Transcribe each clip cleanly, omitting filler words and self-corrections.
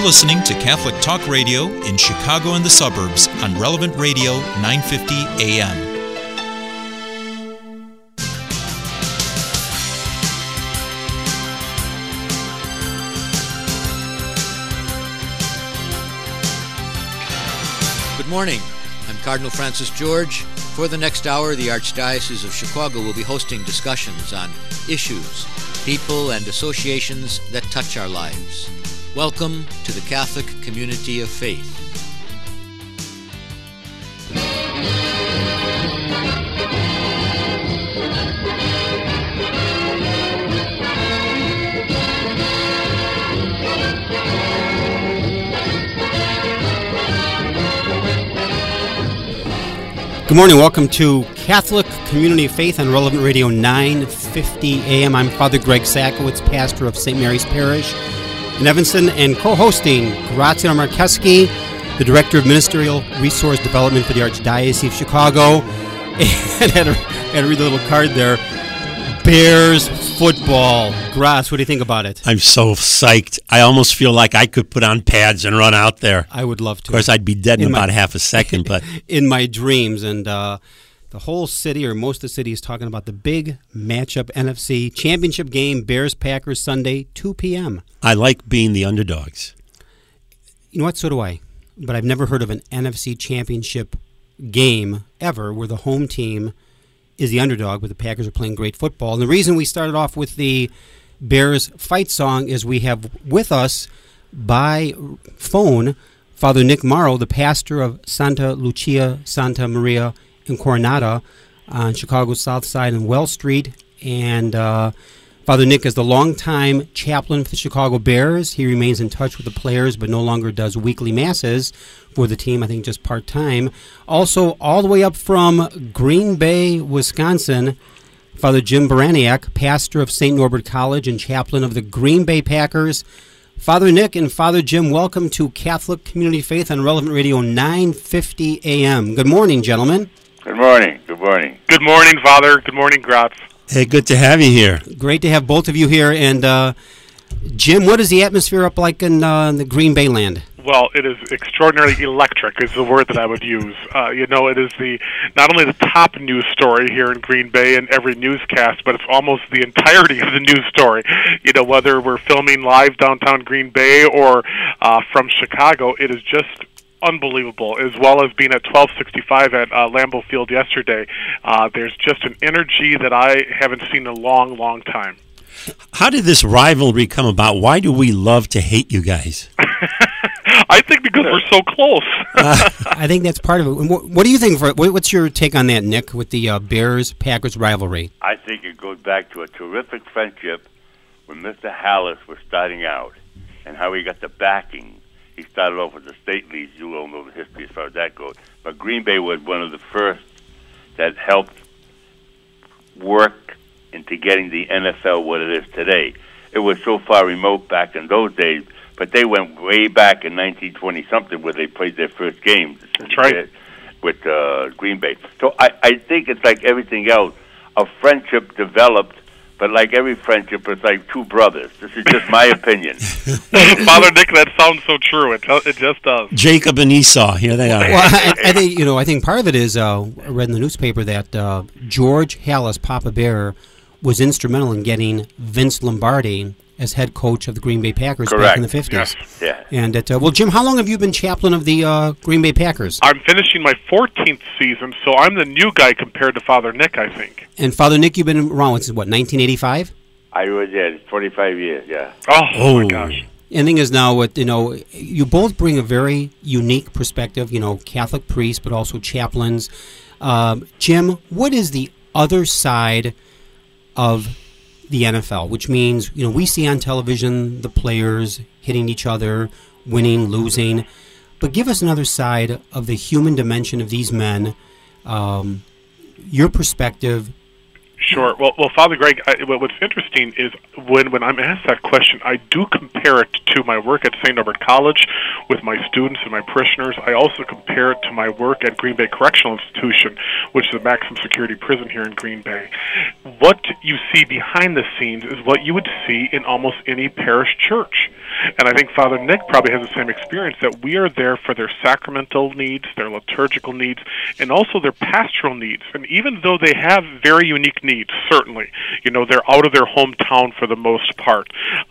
listening to Catholic Talk Radio in Chicago and the suburbs on Relevant Radio 950 AM. Good morning. I'm Cardinal Francis George. For the next hour, the Archdiocese of Chicago will be hosting discussions on issues, people, and associations that touch our lives. Welcome to the Catholic Community of Faith. Good morning. Welcome to Catholic Community of Faith on Relevant Radio 950 AM. I'm Father Greg Sakowicz, pastor of St. Mary's Parish in Evanston, and co-hosting Graziano Marcheski, the Director of Ministerial Resource Development for the Archdiocese of Chicago. And I had to read the little card there. Bears football. Graz, what do you think about it? I'm so psyched. I almost feel like I could put on pads and run out there. I would love to. Of course, I'd be dead in about half a second. But in my dreams, and the whole city, or most of the city, is talking about the big matchup, NFC championship game, Bears-Packers, Sunday, 2 p.m. I like being the underdogs. You know what? So do I. But I've never heard of an NFC championship game ever where the home team is the underdog, but the Packers are playing great football. And the reason we started off with the Bears fight song is we have with us by phone Father Nick Morrow, the pastor of Santa Lucia Santa Maria in Coronata on Chicago's South Side and Wells Street. And Father Nick is the longtime chaplain for the Chicago Bears. He remains in touch with the players, but no longer does weekly masses for the team, I think just part-time. Also, all the way up from Green Bay, Wisconsin, Father Jim Baraniak, pastor of St. Norbert College and chaplain of the Green Bay Packers. Father Nick and Father Jim, welcome to Catholic Community Faith on Relevant Radio 950 AM. Good morning, gentlemen. Good morning. Good morning. Good morning, Father. Good morning, Graz. Hey, good to have you here. Great to have both of you here. And Jim, what is the atmosphere up like in the Green Bay land? Well, it is extraordinarily electric is the word that I would use. It is not only the top news story here in Green Bay in every newscast, but it's almost the entirety of the news story. Whether we're filming live downtown Green Bay or from Chicago, it is just unbelievable, as well as being at 1265 at Lambeau Field yesterday. There's just an energy that I haven't seen in a long, long time. How did this rivalry come about? Why do we love to hate you guys? I think because we're so close. I think that's part of it. What do you think? What's your take on that, Nick, with the Bears-Packers rivalry? I think it goes back to a terrific friendship when Mr. Hallis was starting out and how he got the backing. He started off with the state leagues. You all know the history as far as that goes. But Green Bay was one of the first that helped work into getting the NFL what it is today. It was so far remote back in those days, but they went way back in 1920-something where they played their first games. That's right. With Green Bay. So I think it's like everything else. A friendship developed, but like every friendship, it's like two brothers. This is just my opinion. Father Nick, that sounds so true. It just does. Jacob and Esau, here they are. Well, I think part of it is I read in the newspaper that George Hallis, Papa Bear, was instrumental in getting Vince Lombardi as head coach of the Green Bay Packers back in the 50s. Yes. Yeah. And Jim, how long have you been chaplain of the Green Bay Packers? I'm finishing my 14th season, so I'm the new guy compared to Father Nick, I think. And Father Nick, you've been around since, 1985? I was there 25 years, yeah. Oh my gosh. And the thing is now, you both bring a very unique perspective, Catholic priests, but also chaplains. Jim, what is the other side of the NFL, which means, we see on television the players hitting each other, winning, losing, but give us another side of the human dimension of these men, your perspective. Sure. Well, Father Greg, what's interesting is when I'm asked that question, I do compare it to my work at St. Norbert College with my students and my parishioners. I also compare it to my work at Green Bay Correctional Institution, which is a maximum security prison here in Green Bay. What you see behind the scenes is what you would see in almost any parish church. And I think Father Nick probably has the same experience, that we are there for their sacramental needs, their liturgical needs, and also their pastoral needs. And even though they have very unique needs, certainly, they're out of their hometown for the most part.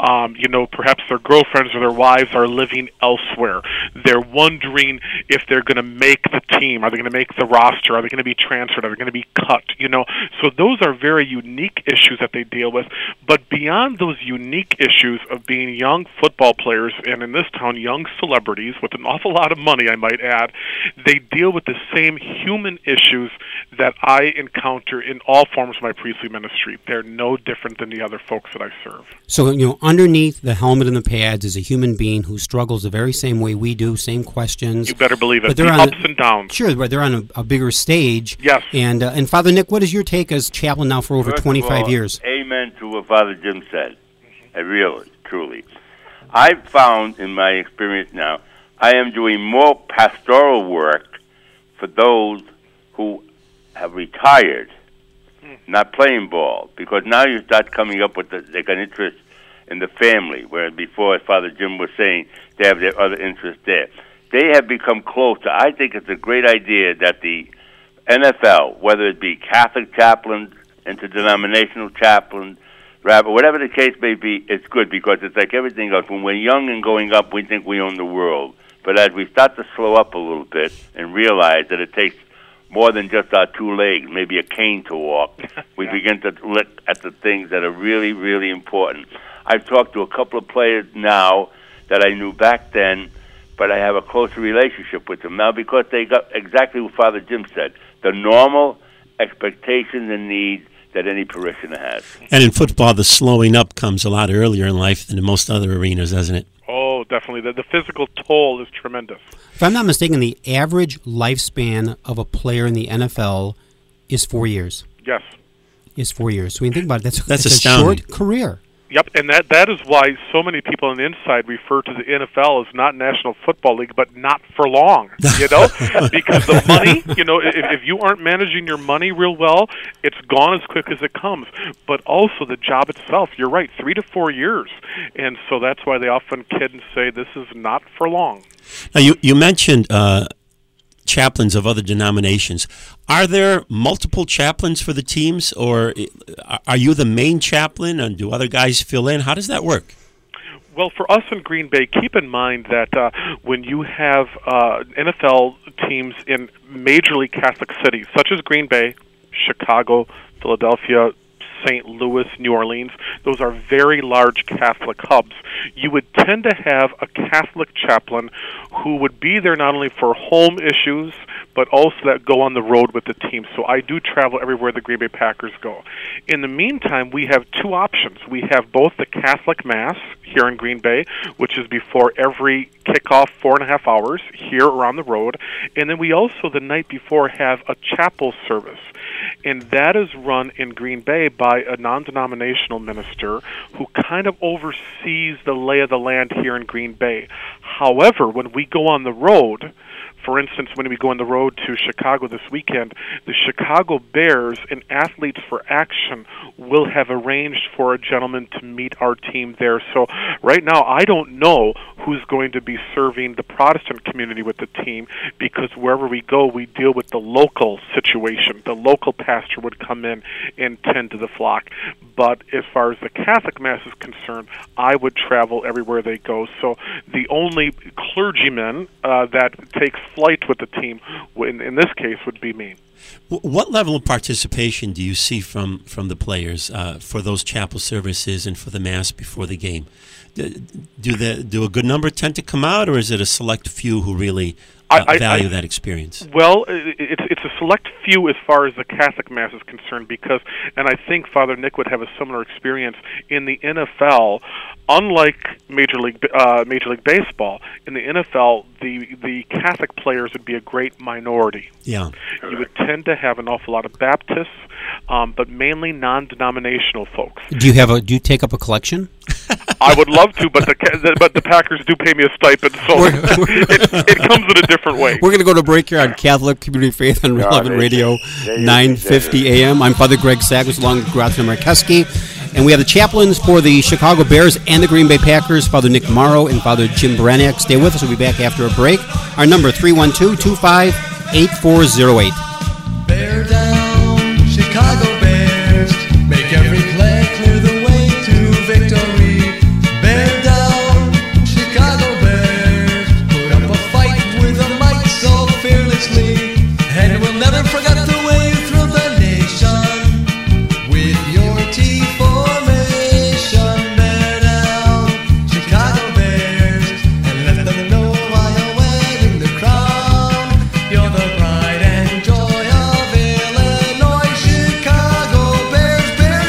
Perhaps their girlfriends or their wives are living elsewhere. They're wondering if they're going to make the team. Are they going to make the roster? Are they going to be transferred? Are they going to be cut? So those are very unique issues that they deal with. But beyond those unique issues of being young football players, and in this town, young celebrities with an awful lot of money, I might add, they deal with the same human issues that I encounter in all forms of my priestly ministry. They're no different than the other folks that I serve. So, underneath the helmet and the pads is a human being who struggles the very same way we do, same questions. You better believe it. But they're the ups and downs. Sure, but they're on a bigger stage. Yes. And Father Nick, what is your take as chaplain now for over 25 years? Amen to what Father Jim said. Really, truly. I've found in my experience now, I am doing more pastoral work for those who have retired, not playing ball, because now you start coming up with they got interest in the family, whereas before, as Father Jim was saying, they have their other interests there. They have become closer. I think it's a great idea that the NFL, whether it be Catholic chaplains, interdenominational chaplains, rabbi, whatever the case may be, it's good, because it's like everything else. When we're young and going up, we think we own the world. But as we start to slow up a little bit and realize that it takes more than just our two legs, maybe a cane to walk, we begin to look at the things that are really, really important. I've talked to a couple of players now that I knew back then, but I have a closer relationship with them now because they got exactly what Father Jim said, the normal expectations and needs that any parishioner has. And in football, the slowing up comes a lot earlier in life than in most other arenas, doesn't it? Oh, definitely. The physical toll is tremendous. If I'm not mistaken, the average lifespan of a player in the NFL is 4 years. Yes. Is 4 years. So when you think about it, that's a astounding. short career. Yep, and that is why so many people on the inside refer to the NFL as not National Football League, but not for long, because the money, if you aren't managing your money real well, it's gone as quick as it comes. But also the job itself, you're right, 3 to 4 years. And so that's why they often kid and say this is not for long. Now, you mentioned chaplains of other denominations. Are there multiple chaplains for the teams, or are you the main chaplain, and do other guys fill in? How does that work? Well, for us in Green Bay, keep in mind that when you have NFL teams in Major League Catholic cities, such as Green Bay, Chicago, Philadelphia, St. Louis, New Orleans, those are very large Catholic hubs. You would tend to have a Catholic chaplain who would be there not only for home issues, but also that go on the road with the team. So I do travel everywhere the Green Bay Packers go. In the meantime, we have two options. We have both the Catholic Mass here in Green Bay, which is before every kickoff, 4.5 hours here or on the road. And then we also, the night before, have a chapel service. And that is run in Green Bay by a non-denominational minister who kind of oversees the lay of the land here in Green Bay. However, when we go on the road, for instance, when we go on the road to Chicago this weekend, the Chicago Bears and Athletes for Action will have arranged for a gentleman to meet our team there. So right now, I don't know who's going to be serving the Protestant community with the team, because wherever we go, we deal with the local situation. The local pastor would come in and tend to the flock. But as far as the Catholic Mass is concerned, I would travel everywhere they go. So the only clergyman that takes flight with the team, in this case, would be me. What level of participation do you see from the players for those chapel services and for the Mass before the game? Do a good number tend to come out, or is it a select few who really value that experience? Well, it's a select few as far as the Catholic Mass is concerned, because, and I think Father Nick would have a similar experience, in the NFL, unlike Major League Baseball, in the NFL, the Catholic players would be a great minority. Yeah. You would tend to have an awful lot of Baptists, but mainly non-denominational folks. Do you take up a collection? I would love to, but the Packers do pay me a stipend, so it comes in a different way. We're going to go to break here on Catholic Community Faith on Relevant Radio, 950 AM. I'm Father Greg Sagos along with Grazia Markeski. And we have the chaplains for the Chicago Bears and the Green Bay Packers, Father Nick Morrow and Father Jim Braniak. Stay with us. We'll be back after a break. Our number, 312-25-8408. Bear down, Chicago Bears. Make every play clear the way to victory. Bear down, Chicago Bears. Put up a fight with a might so fearlessly. And we'll never forget the way you thrilled the nation with your T formation. Bear down, Chicago Bears, and let them know why you're wearing the crown. You're the pride and joy of Illinois. Chicago Bears, bear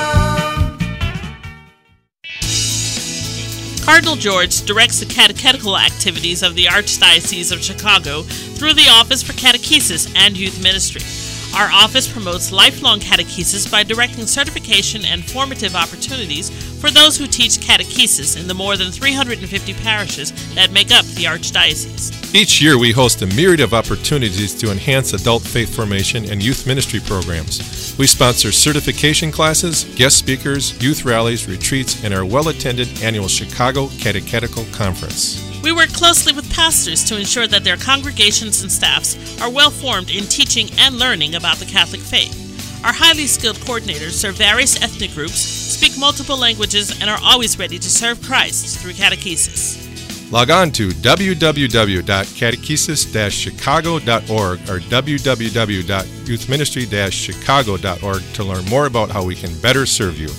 down. Cardinal George directs the catechetical activities of the Archdiocese of Chicago through the Office for Catechesis and Youth Ministry. Our office promotes lifelong catechesis by directing certification and formative opportunities for those who teach catechesis in the more than 350 parishes that make up the Archdiocese. Each year we host a myriad of opportunities to enhance adult faith formation and youth ministry programs. We sponsor certification classes, guest speakers, youth rallies, retreats, and our well-attended annual Chicago Catechetical Conference. We work closely with pastors to ensure that their congregations and staffs are well-formed in teaching and learning about the Catholic faith. Our highly skilled coordinators serve various ethnic groups, speak multiple languages, and are always ready to serve Christ through catechesis. Log on to www.catechesis-chicago.org or www.youthministry-chicago.org to learn more about how we can better serve you.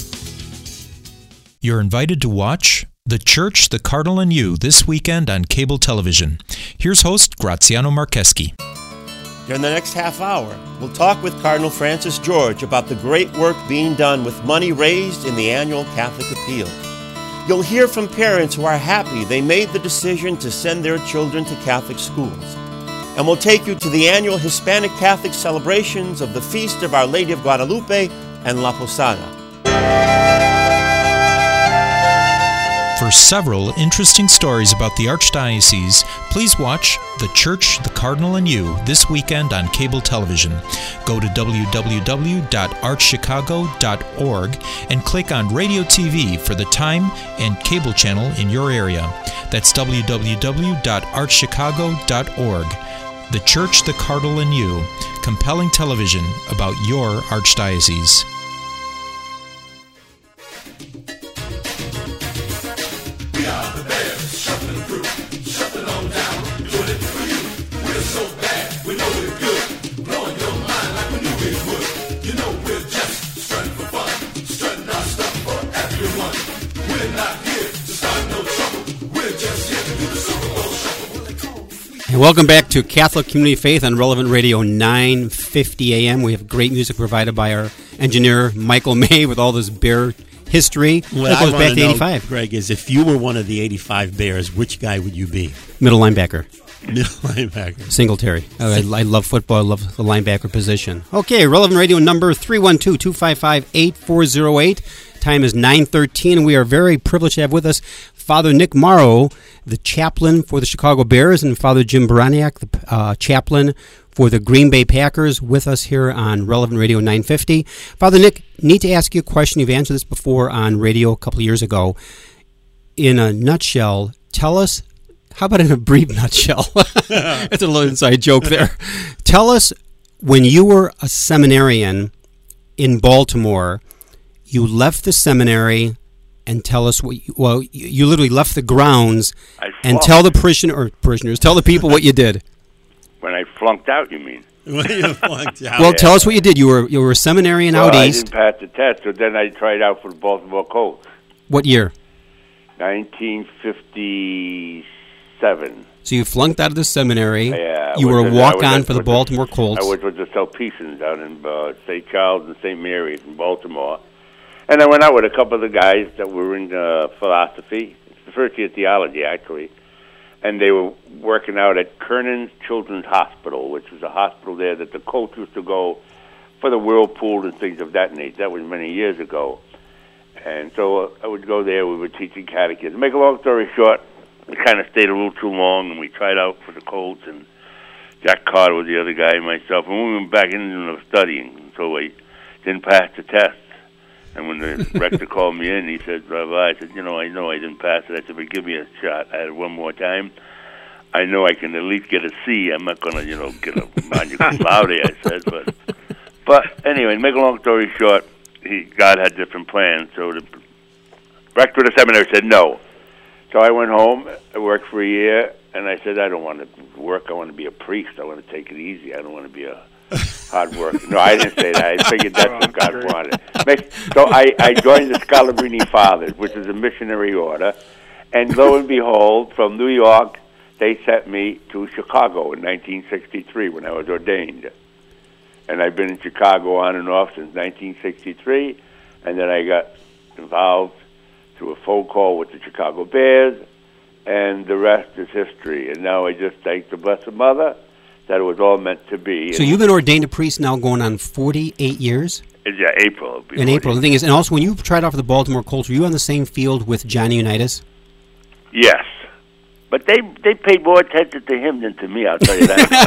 You're invited to watch The Church, the Cardinal, and You this weekend on cable television. Here's host Graziano Marcheski. During the next half hour, we'll talk with Cardinal Francis George about the great work being done with money raised in the annual Catholic Appeal. You'll hear from parents who are happy they made the decision to send their children to Catholic schools. And we'll take you to the annual Hispanic Catholic celebrations of the Feast of Our Lady of Guadalupe and La Posada. For several interesting stories about the Archdiocese, please watch The Church, the Cardinal, and You this weekend on cable television. Go to www.archchicago.org and click on Radio TV for the time and cable channel in your area. That's www.archchicago.org. The Church, the Cardinal, and You. Compelling television about your Archdiocese. And welcome back to Catholic Community Faith on Relevant Radio 950 AM. We have great music provided by our engineer, Michael May, with all this Bear history. What that goes I back to know, 85. Greg, is if you were one of the 85 Bears, which guy would you be? Middle linebacker. Middle linebacker. Singletary. I love football. I love the linebacker position. Okay, Relevant Radio number 312-255-8408. Time is 9:13, and we are very privileged to have with us Father Nick Morrow, the chaplain for the Chicago Bears, and Father Jim Braniak, the chaplain for the Green Bay Packers, with us here on Relevant Radio 950. Father Nick, need to ask you a question. You've answered this before on radio a couple of years ago. In a nutshell, tell us, how about in a brief nutshell? That's a little inside joke there. Tell us, when you were a seminarian in Baltimore, you left the seminary, and tell us what you literally left the grounds and tell the parishioners, tell the people what you did. When I flunked out, you mean? When you flunked out. Well, tell us what you did. You were a seminarian out east. I didn't pass the test, so then I tried out for the Baltimore Colts. What year? 1957. So you flunked out of the seminary. Yeah. You were a walk-on for the Baltimore Colts. I was with the Sulpicians down in St. Charles and St. Mary's in Baltimore. And I went out with a couple of the guys that were in philosophy. It's the first year theology, actually. And they were working out at Kernan's Children's Hospital, which was a hospital there that the Colts used to go for the whirlpool and things of that nature. That was many years ago. And so I would go there. We were teaching catechism. To make a long story short, we kind of stayed a little too long, and we tried out for the Colts, and Jack Carter was the other guy, and myself. And we went back into studying, so we didn't pass the test. And when the rector called me in, he said, I said, I know I didn't pass it. I said, but give me a shot. I had it one more time. I know I can at least get a C. I'm not going to, get a magna cum laude, I said. But anyway, to make a long story short, God had different plans. So the rector of the seminary said no. So I went home. I worked for a year, and I said, I don't want to work. I want to be a priest. I want to take it easy. I don't want to be a hard worker. No, I didn't say that. I figured that's what God wanted. So I joined the Scalabrini Fathers, which is a missionary order. And lo and behold, from New York, they sent me to Chicago in 1963 when I was ordained. And I've been in Chicago on and off since 1963. And then I got involved through a phone call with the Chicago Bears. And the rest is history. And now I just thank the Blessed Mother that it was all meant to be. So you've been ordained a priest now going on 48 years? Yeah, April. In April. The thing is, and also when you tried out for the Baltimore Colts, were you on the same field with Johnny Unitas? Yes. But they paid more attention to him than to me, I'll tell you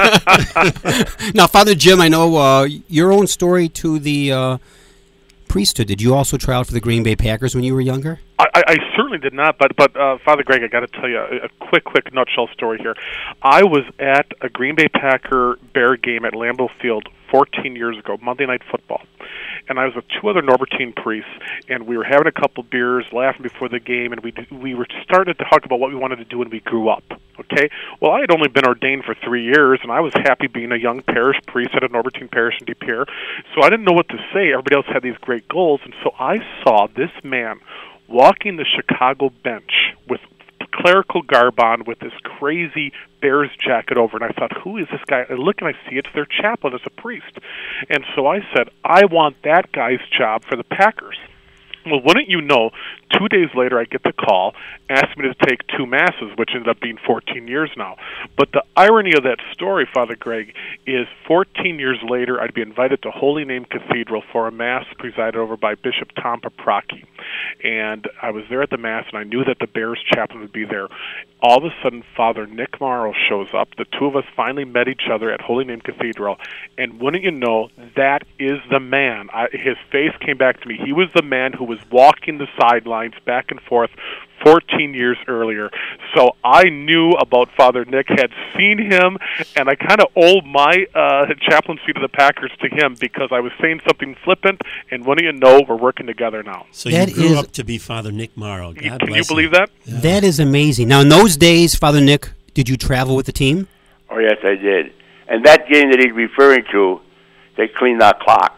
that. Now, Father Jim, I know your own story to the priesthood. Did you also try out for the Green Bay Packers when you were younger? I certainly did not, but Father Greg, I got to tell you a quick nutshell story here. I was at a Green Bay Packer Bear game at Lambeau Field 14 years ago, Monday Night Football. And I was with two other Norbertine priests, and we were having a couple beers, laughing before the game, and we were starting to talk about what we wanted to do when we grew up, okay? Well, I had only been ordained for 3 years, and I was happy being a young parish priest at a Norbertine parish in De Pere, so I didn't know what to say. Everybody else had these great goals, and so I saw this man walking the Chicago bench with clerical garb on with this crazy Bears jacket over, and I thought, who is this guy? I look and I see it's their chaplain as a priest. And so I said, I want that guy's job for the Packers. Well, wouldn't you know, 2 days later I get the call, asked me to take 2 masses, which ended up being 14 years now. But the irony of that story, Father Greg, is 14 years later I'd be invited to Holy Name Cathedral for a mass presided over by Bishop Tom Paprocki. And I was there at the mass, and I knew that the Bears chaplain would be there. All of a sudden, Father Nick Morrow shows up. The two of us finally met each other at Holy Name Cathedral. And wouldn't you know, that is the man. His face came back to me. He was the man who was walking the sidelines back and forth 14 years earlier. So I knew about Father Nick, had seen him, and I kind of owe my chaplaincy to the Packers to him because I was saying something flippant, and wouldn't you know, we're working together now. So you grew up to be Father Nick Morrow. God Can bless you believe that? Yeah. That is amazing. Now, in those days, Father Nick, did you travel with the team? Oh, yes, I did. And that game that he's referring to, they cleaned our clock.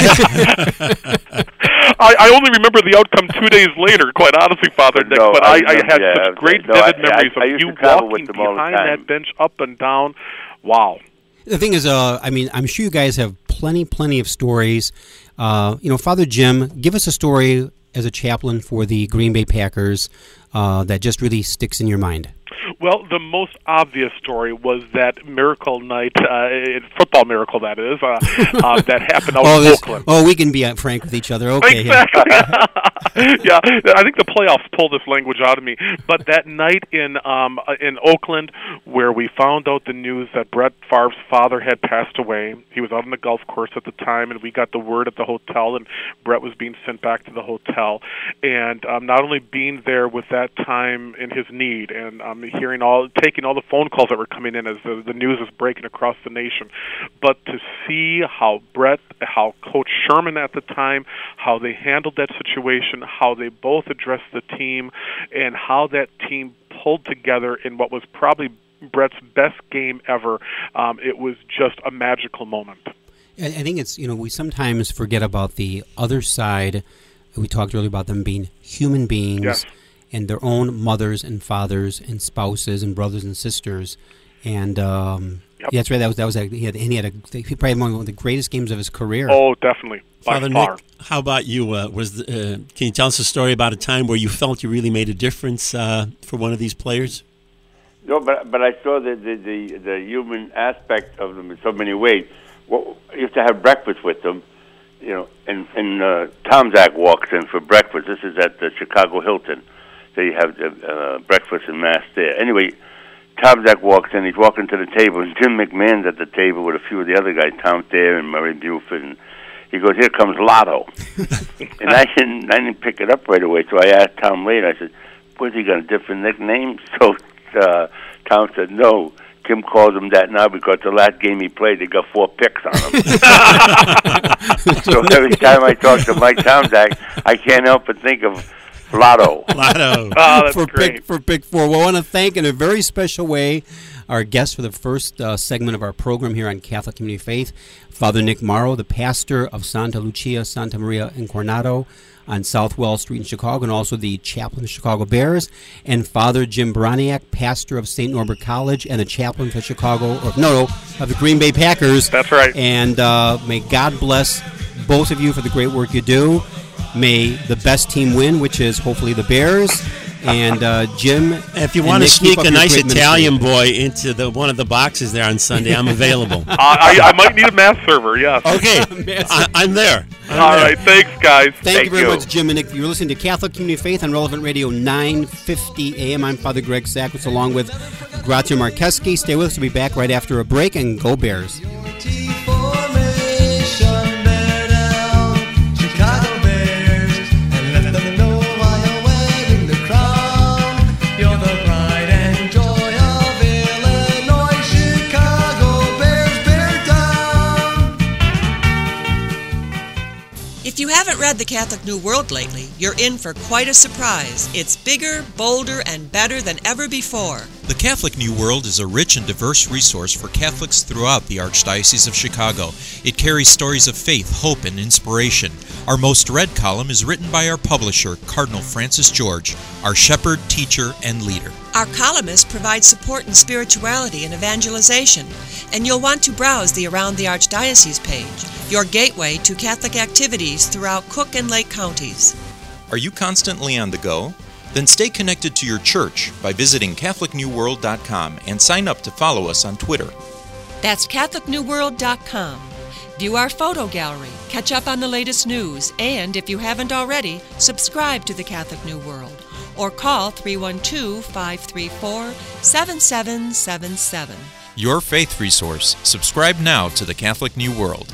I only remember the outcome 2 days later, quite honestly, Father Nick, but I had such great vivid memories of you walking behind that bench up and down. Wow. The thing is, I'm sure you guys have plenty of stories. Father Jim, give us a story as a chaplain for the Green Bay Packers that just really sticks in your mind. Well, the most obvious story was that miracle night, football miracle that is, that happened out in Oakland. Oh, we can be frank with each other. Okay. Exactly. Yeah, I think the playoffs pulled this language out of me. But that night in Oakland, where we found out the news that Brett Favre's father had passed away, he was out on the golf course at the time, and we got the word at the hotel, and Brett was being sent back to the hotel. And not only being there with that time in his need, and taking all the phone calls that were coming in as the news was breaking across the nation, but to see how Coach Sherman at the time, how they handled that situation, how they both addressed the team, and how that team pulled together in what was probably Brett's best game ever. It was just a magical moment. I think it's, we sometimes forget about the other side. We talked earlier about them being human beings. Yes. And their own mothers and fathers and spouses and brothers and sisters, and Yep. Yeah, that's right. That was he probably one of the greatest games of his career. Oh, definitely. Father Nick, how about you? Can you tell us a story about a time where you felt you really made a difference for one of these players? No, but I saw the human aspect of them in so many ways. You used to have breakfast with them, and Tom Zach walks in for breakfast. This is at the Chicago Hilton. They have breakfast and mass there. Anyway, Tom Zach walks in. He's walking to the table, and Jim McMahon's at the table with a few of the other guys, Tom Thayer and Murray Buford. And He goes, "Here comes Lotto." And I didn't pick it up right away, so I asked Tom later. I said, "Was he got a different nickname?" So Tom said, "No. Kim calls him that now because the last game he played, they got 4 picks on him." So every time I talk to Mike Tomczak, I can't help but think of Lotto. Lotto. Oh, that's for great. Big Four. Well, I want to thank in a very special way our guest for the first segment of our program here on Catholic Community Faith, Father Nick Morrow, the pastor of Santa Lucia, Santa Maria in Coronado on South Wall Street in Chicago, and also the chaplain of the Chicago Bears, and Father Jim Baraniak, pastor of St. Norbert College and the chaplain for Chicago, of the Green Bay Packers. That's right. And may God bless both of you for the great work you do. May the best team win, which is hopefully the Bears. And Jim, if you want to sneak a nice Italian boy into one of the boxes there on Sunday, I'm available. I might need a mass server, yes. Okay, I'm there. All right, thanks, guys. Thank you very much, Jim and Nick. You're listening to Catholic Community Faith on Relevant Radio 950 AM. I'm Father Greg Sakowicz along with Grazia Marcheski. Stay with us. We'll be back right after a break, and go Bears. If you haven't read The Catholic New World lately, you're in for quite a surprise. It's bigger, bolder, and better than ever before. The Catholic New World is a rich and diverse resource for Catholics throughout the Archdiocese of Chicago. It carries stories of faith, hope, and inspiration. Our most read column is written by our publisher, Cardinal Francis George, our shepherd, teacher, and leader. Our columnists provide support in spirituality and evangelization, and you'll want to browse the Around the Archdiocese page, your gateway to Catholic activities throughout Cook and Lake counties. Are you constantly on the go? Then stay connected to your church by visiting CatholicNewWorld.com and sign up to follow us on Twitter. That's CatholicNewWorld.com. View our photo gallery, catch up on the latest news, and if you haven't already, subscribe to the Catholic New World or call 312-534-7777. Your faith resource. Subscribe now to the Catholic New World.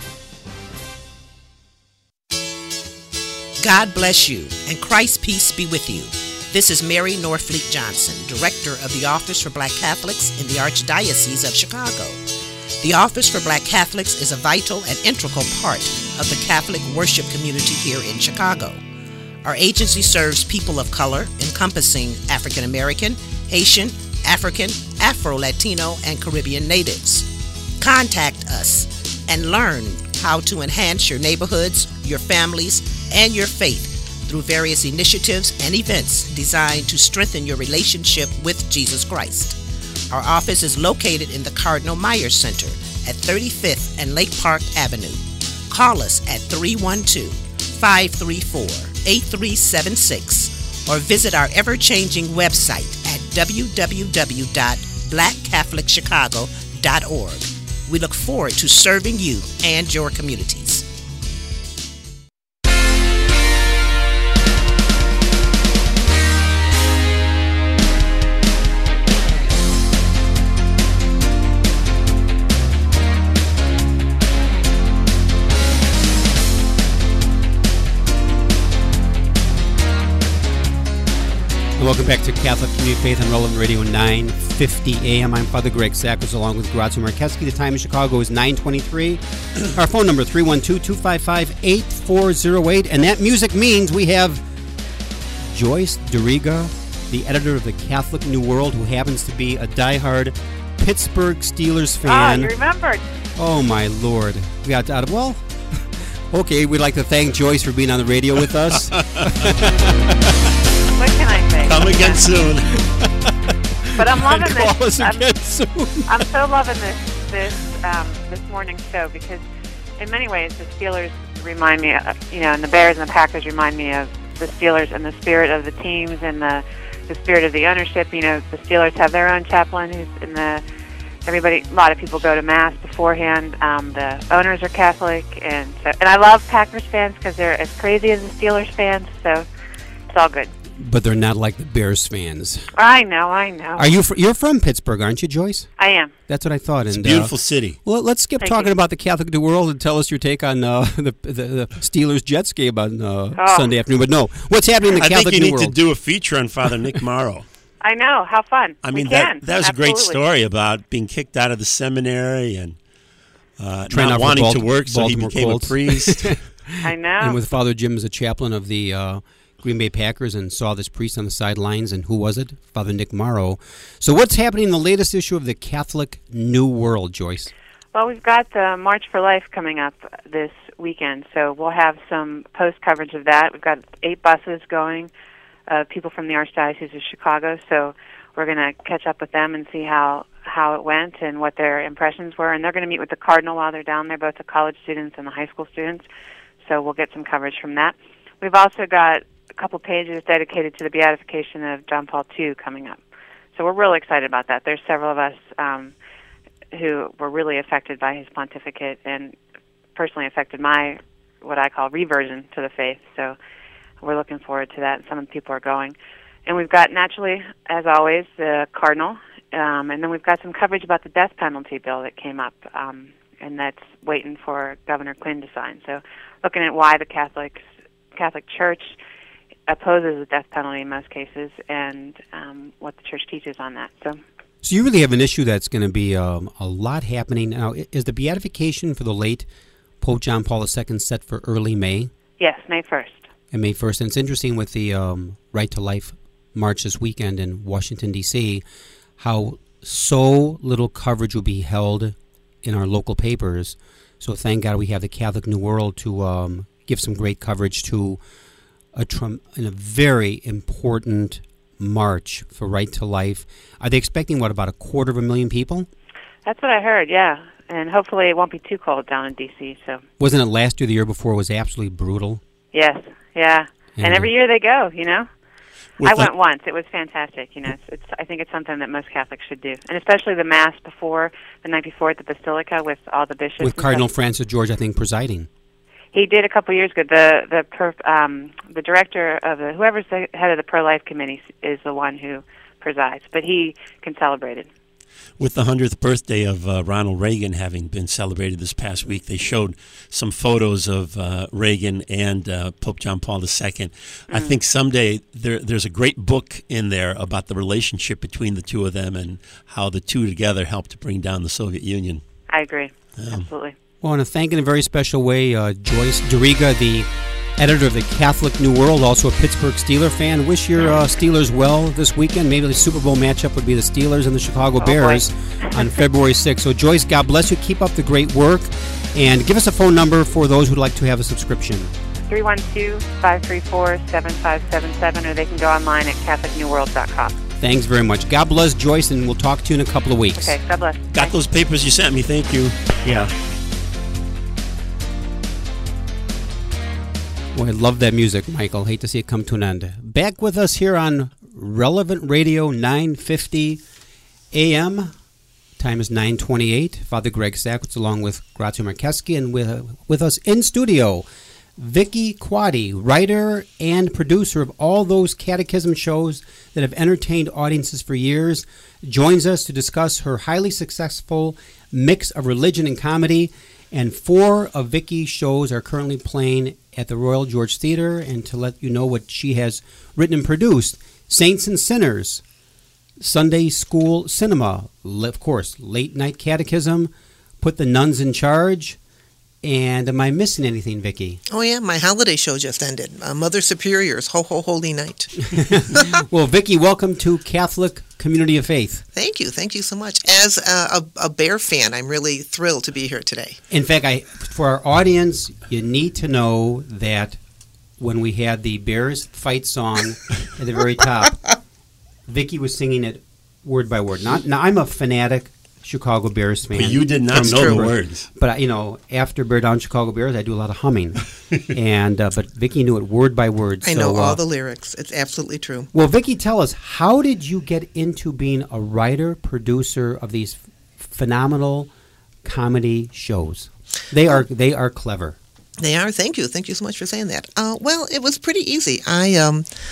God bless you, and Christ's peace be with you. This is Mary Norfleet Johnson, Director of the Office for Black Catholics in the Archdiocese of Chicago. The Office for Black Catholics is a vital and integral part of the Catholic worship community here in Chicago. Our agency serves people of color, encompassing African American, Haitian, African, Afro-Latino, and Caribbean natives. Contact us and learn how to enhance your neighborhoods, your families, and your faith through various initiatives and events designed to strengthen your relationship with Jesus Christ. Our office is located in the Cardinal Myers Center at 35th and Lake Park Avenue. Call us at 312-534-8376 or visit our ever-changing website at www.blackcatholicchicago.org. We look forward to serving you and your communities. Welcome back to Catholic Community Faith on Relevant Radio 950 AM. I'm Father Greg Sakowicz along with Grazia Marcheski. The time in Chicago is 9:23. Our phone number 312-255-8408. And that music means we have Joyce Doriga, the editor of the Catholic New World, who happens to be a diehard Pittsburgh Steelers fan. You remembered. Oh, my Lord. We got out of, well, okay, we'd like to thank Joyce for being on the radio with us. What can I say? Come again soon. But I'm loving Call this. us again soon. I'm so loving this morning's show because, in many ways, the Steelers remind me, and the Bears and the Packers remind me of the Steelers and the spirit of the teams and the spirit of the ownership. You know, the Steelers have their own chaplain who's in the. A lot of people go to Mass beforehand. The owners are Catholic, and I love Packers fans because they're as crazy as the Steelers fans. So it's all good. but they're not like the Bears fans. I know. Are you? You're from Pittsburgh, aren't you, Joyce? I am. That's what I thought. It's a beautiful city. Well, let's skip Thank talking you. about the Catholic New World and tell us your take on the Steelers-Jets game on Sunday afternoon. But no, what's happening in the Catholic New World? I think you need to do a feature on Father Nick Morrow. I know. How fun. I mean, we can. that was a great Absolutely. story about being kicked out of the seminary and Trying not out for wanting to work, so he Baltimore became Colts. a priest. I know. And with Father Jim as a chaplain of the Green Bay Packers and saw this priest on the sidelines. And who was it? Father Nick Morrow. So what's happening in the latest issue of the Catholic New World, Joyce? Well, we've got the March for Life coming up this weekend, so we'll have some post coverage of that. We've got 8 buses going, people from the Archdiocese of Chicago, so we're going to catch up with them and see how it went and what their impressions were. And they're going to meet with the Cardinal while they're down there, both the college students and the high school students, so we'll get some coverage from that. We've also got a couple pages dedicated to the beatification of John Paul II coming up. So we're really excited about that. There's several of us who were really affected by his pontificate and personally affected my, what I call, reversion to the faith. So we're looking forward to that, and some of the people are going. And we've got, naturally, as always, the Cardinal, and then we've got some coverage about the death penalty bill that came up, and that's waiting for Governor Quinn to sign. So looking at why the Catholic Church opposes the death penalty in most cases, and what the Church teaches on that. So you really have an issue that's going to be a lot happening. Now, is the beatification for the late Pope John Paul II set for early May? Yes, May 1st. And May 1st. And it's interesting with the Right to Life March this weekend in Washington, D.C., how so little coverage will be held in our local papers. So thank God we have the Catholic New World to give some great coverage to a very important march for Right to Life. Are they expecting, about 250,000 people? That's what I heard, yeah. And hopefully it won't be too cold down in D.C. So Wasn't it last year, the year before, was absolutely brutal? Yes, yeah. And every year they go, I went once. It was fantastic. I think it's something that most Catholics should do, and especially the Mass before the night before at the Basilica with all the bishops. With Cardinal Francis George, I think, presiding. He did a couple years ago. The director of whoever's the head of the pro-life committee is the one who presides, but he can celebrate it. With the 100th birthday of Ronald Reagan having been celebrated this past week, they showed some photos of Reagan and Pope John Paul II. I think someday there's a great book in there about the relationship between the two of them and how the two together helped to bring down the Soviet Union. I agree. Absolutely. Well, I want to thank in a very special way Joyce Doriga, the editor of the Catholic New World, also a Pittsburgh Steeler fan. Wish your Steelers well this weekend. Maybe the Super Bowl matchup would be the Steelers and the Chicago Bears on February 6th. So, Joyce, God bless you. Keep up the great work. And give us a phone number for those who'd like to have a subscription. 312-534-7577, or they can go online at CatholicNewWorld.com. Thanks very much. God bless, Joyce, and we'll talk to you in a couple of weeks. Okay, God bless. Got those papers you sent me. Thank you. Yeah. Well, I love that music, Michael. Hate to see it come to an end. Back with us here on Relevant Radio 950 AM. Time is 9:28. Father Greg Sakowicz along with Grazia Marcheski, and with us in studio, Vicki Quade, writer and producer of all those catechism shows that have entertained audiences for years, joins us to discuss her highly successful mix of religion and comedy. And 4 of Vicki's shows are currently playing at the Royal George Theatre. And to let you know what she has written and produced: Saints and Sinners, Sunday School Cinema, of course, Late Night Catechism, Put the Nuns in Charge. And am I missing anything, Vicki? Oh, yeah, my holiday show just ended. Mother Superior's Ho Ho Holy Night. Well, Vicki, welcome to Catholic Community of Faith. Thank you so much. As a Bear fan, I'm really thrilled to be here today. In fact, for our audience, you need to know that when we had the Bears fight song at the very top, Vicki was singing it word by word. Now, I'm a fanatic Chicago Bears fan. But you did not know the words. But, after Bear Down Chicago Bears, I do a lot of humming. And but Vicki knew it word by word. I know all the lyrics. It's absolutely true. Well, Vicki, tell us, how did you get into being a writer, producer of these phenomenal comedy shows? They are clever. They are. Thank you. Thank you so much for saying that. Well, it was pretty easy.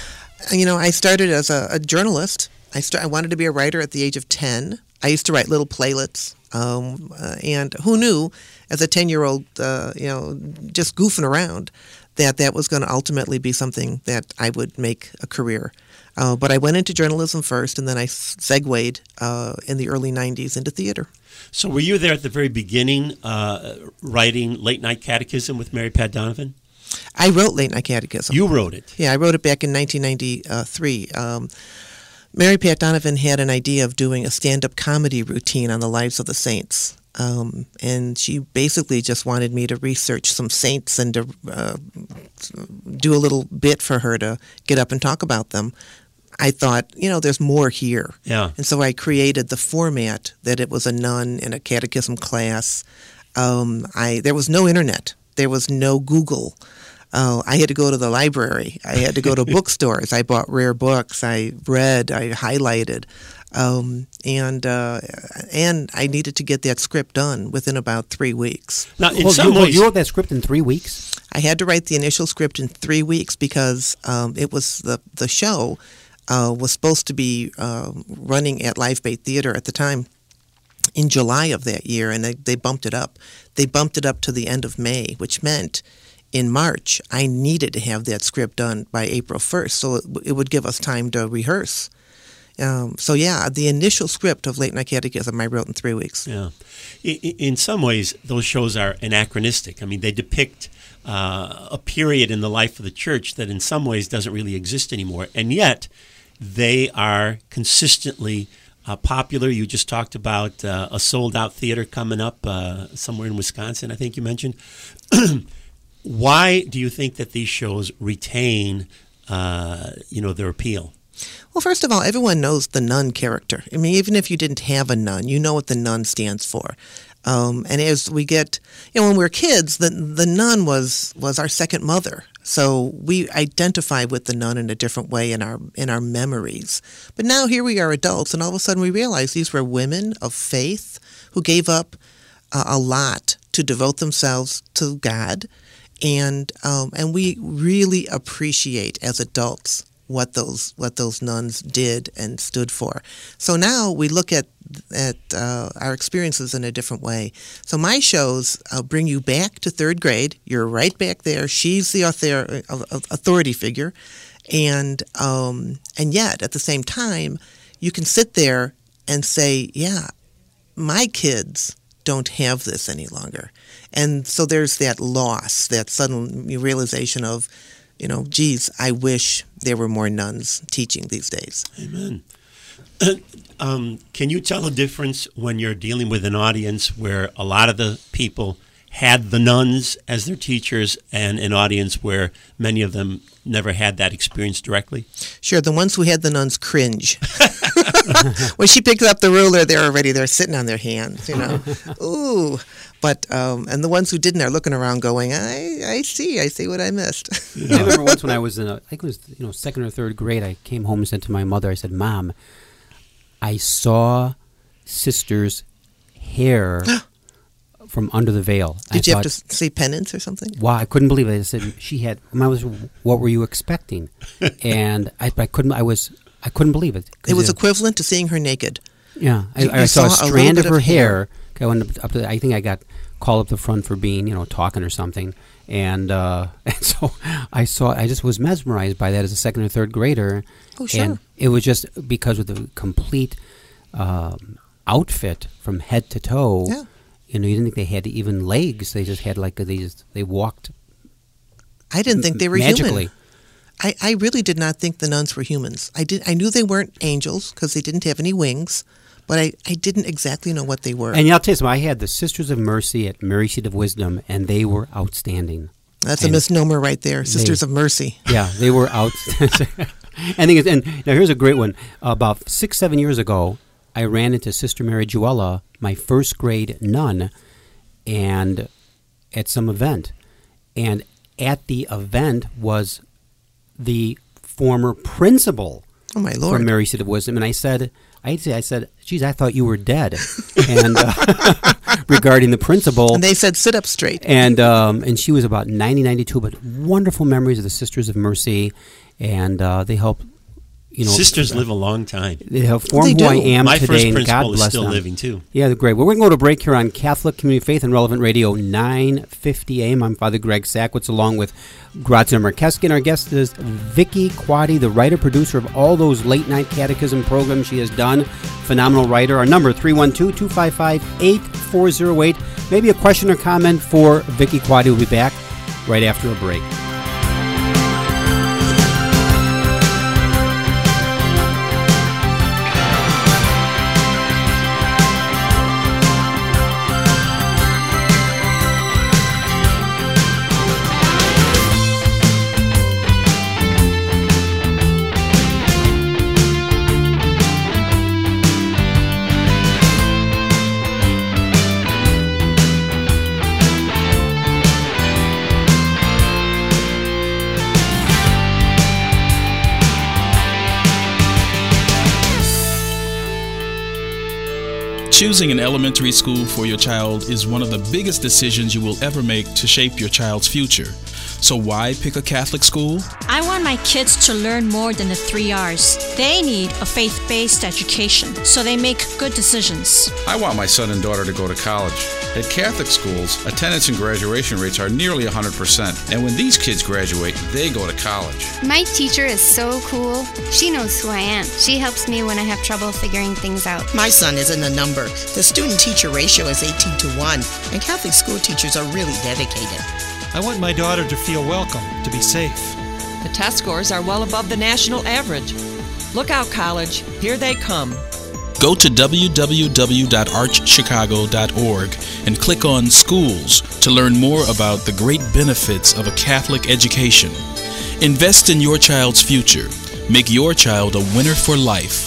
I started as a journalist. I wanted to be a writer at the age of 10. I used to write little playlets, and who knew, as a 10-year-old, just goofing around, that was going to ultimately be something that I would make a career. But I went into journalism first, and then I segued in the early 90s into theater. So were you there at the very beginning writing Late Night Catechism with Mary Pat Donovan? I wrote Late Night Catechism. You wrote it? Yeah, I wrote it back in 1993. Mary Pat Donovan had an idea of doing a stand-up comedy routine on the lives of the saints. And she basically just wanted me to research some saints and to do a little bit for her to get up and talk about them. I thought, there's more here. Yeah. And so I created the format that it was a nun in a catechism class. There was no internet. There was no Google. I had to go to the library. I had to go to bookstores. I bought rare books. I read. I highlighted. And I needed to get that script done within about 3 weeks. Now, in some ways, you wrote that script in 3 weeks? I had to write the initial script in 3 weeks because it was the show was supposed to be running at Live Bait Theater at the time in July of that year, and they bumped it up. They bumped it up to the end of May, which meant in March I needed to have that script done by April 1st, so it would give us time to rehearse. The initial script of Late Night Catechism I wrote in 3 weeks. Yeah. In some ways, those shows are anachronistic. I mean, they depict a period in the life of the church that in some ways doesn't really exist anymore, and yet they are consistently popular. You just talked about a sold-out theater coming up somewhere in Wisconsin, I think you mentioned. Why do you think that these shows retain, their appeal? Well, first of all, everyone knows the nun character. I mean, even if you didn't have a nun, you know what the nun stands for. And as we get, when we were kids, the nun was our second mother. So we identify with the nun in a different way in our memories. But now here we are adults, and all of a sudden we realize these were women of faith who gave up a lot to devote themselves to God, and we really appreciate as adults what those nuns did and stood for. So now we look at our experiences in a different way. So my shows bring you back to third grade. You're right back there. She's the authority figure, and yet at the same time, you can sit there and say, "Yeah, my kids don't have this any longer," and so there's that loss, that sudden realization of, geez, I wish there were more nuns teaching these days. Amen. Can you tell the difference when you're dealing with an audience where a lot of the people had the nuns as their teachers and an audience where many of them never had that experience directly? Sure, the ones who had the nuns cringe. When she picks up the ruler, they're sitting on their hands, Ooh. But and the ones who didn't are looking around going, I see what I missed. I remember once when I was in I think it was second or third grade, I came home and said to my mother, I said, "Mom, I saw Sister's hair from under the veil." Did you have to say penance or something? Wow, I couldn't believe it. I said what were you expecting? And I couldn't believe it. It was equivalent to seeing her naked. Yeah, I saw a strand of her hair going up to. I think I got called up the front for being, talking or something, and so I just was mesmerized by that as a second or third grader. Oh, sure. And it was just because of the complete outfit from head to toe. Yeah. You didn't think they had even legs. They just had they walked. I didn't think they were magically. Human. I really did not think the nuns were humans. I knew they weren't angels because they didn't have any wings, but I didn't exactly know what they were. And I'll tell you something, I had the Sisters of Mercy at Mary Seat of Wisdom, and they were outstanding. That's a misnomer right there, Sisters of Mercy. Yeah, they were outstanding. And now here's a great one. About 6-7 years ago, I ran into Sister Mary Juella, my first grade nun, and at some event. And at the event was the former principal from Mary Seat of Wisdom. And I said, geez, I thought you were dead. And regarding the principal. And they said, sit up straight. And she was about 90, 92, but wonderful memories of the Sisters of Mercy. And they helped Sisters live a long time. They have formed who I am My today, first and God principal is bless still them. living, too. Yeah, they're great. Well, we're going to go to break here on Catholic Community Faith and Relevant Radio, 950 AM. I'm Father Greg Sackwitz, along with Grazia Marcheski, and our guest is Vicki Quade, the writer-producer of all those late-night catechism programs she has done. Phenomenal writer. Our number, 312-255-8408. Maybe a question or comment for Vicki Quade. We'll be back right after a break. Choosing an elementary school for your child is one of the biggest decisions you will ever make to shape your child's future. So why pick a Catholic school? I want my kids to learn more than the 3 R's. They need a faith-based education, so they make good decisions. I want my son and daughter to go to college. At Catholic schools, attendance and graduation rates are nearly 100%. And when these kids graduate, they go to college. My teacher is so cool. She knows who I am. She helps me when I have trouble figuring things out. My son isn't a number. The student-teacher ratio is 18 to 1, and Catholic school teachers are really dedicated. I want my daughter to feel welcome, to be safe. The test scores are well above the national average. Look out, college. Here they come. Go to www.archchicago.org and click on Schools to learn more about the great benefits of a Catholic education. Invest in your child's future. Make your child a winner for life.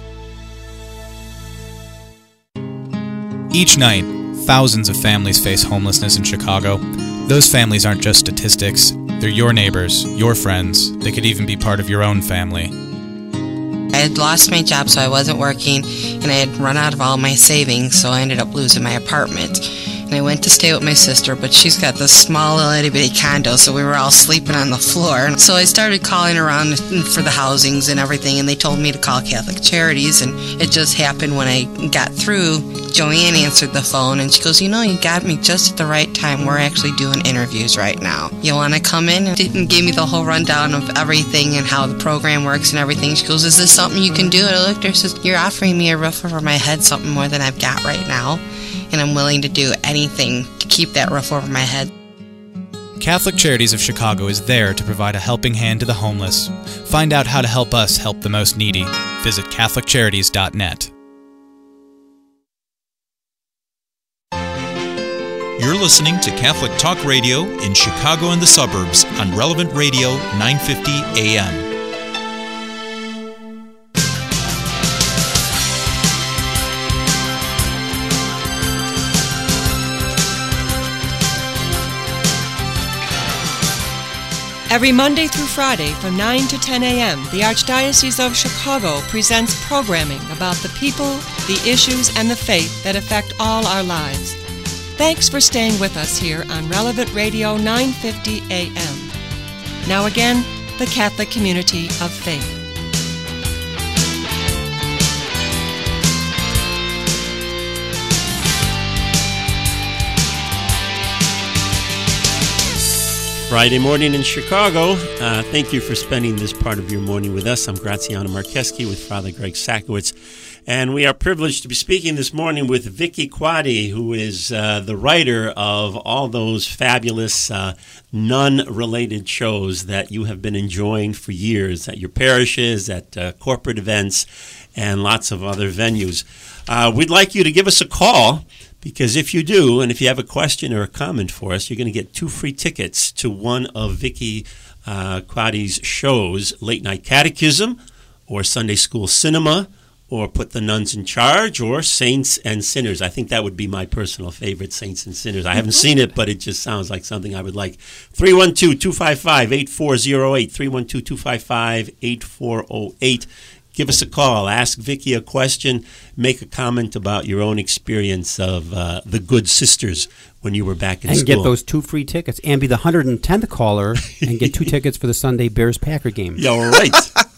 Each night, thousands of families face homelessness in Chicago. Those families aren't just statistics. They're your neighbors, your friends. They could even be part of your own family. I had lost my job, so I wasn't working, and I had run out of all my savings, so I ended up losing my apartment. And I went to stay with my sister, but she's got this small little itty-bitty condo, so we were all sleeping on the floor. So I started calling around for the housings and everything, and they told me to call Catholic Charities, and it just happened when I got through. Joanne answered the phone, and she goes, you got me just at the right time. We're actually doing interviews right now. You want to come in? And gave me the whole rundown of everything and how the program works and everything. She goes, is this something you can do? And I looked at her and says, you're offering me a roof over my head, something more than I've got right now. And I'm willing to do anything to keep that roof over my head. Catholic Charities of Chicago is there to provide a helping hand to the homeless. Find out how to help us help the most needy. Visit CatholicCharities.net. You're listening to Catholic Talk Radio in Chicago and the suburbs on Relevant Radio 950 AM. Every Monday through Friday from 9 to 10 a.m., the Archdiocese of Chicago presents programming about the people, the issues, and the faith that affect all our lives. Thanks for staying with us here on Relevant Radio 950 AM. Now again, the Catholic Community of Faith. Friday morning in Chicago. Thank you for spending this part of your morning with us. I'm Graziano Marcheski with Father Greg Sackwitz, and we are privileged to be speaking this morning with Vicki Quade, who is the writer of all those fabulous nun-related shows that you have been enjoying for years at your parishes, at corporate events, and lots of other venues. We'd like you to give us a call, because if you do, and if you have a question or a comment for us, you're going to get 2 free tickets to one of Vicki Quade's shows, Late Night Catechism, or Sunday School Cinema, or Put the Nuns in Charge, or Saints and Sinners. I think that would be my personal favorite, Saints and Sinners. I haven't seen it, but it just sounds like something I would like. 312-255-8408, 312-255-8408. Give us a call. Ask Vicki a question. Make a comment about your own experience of the Good Sisters when you were back in school. And get those 2 free tickets. And be the 110th caller and get 2 tickets for the Sunday Bears-Packer game. Yeah, right.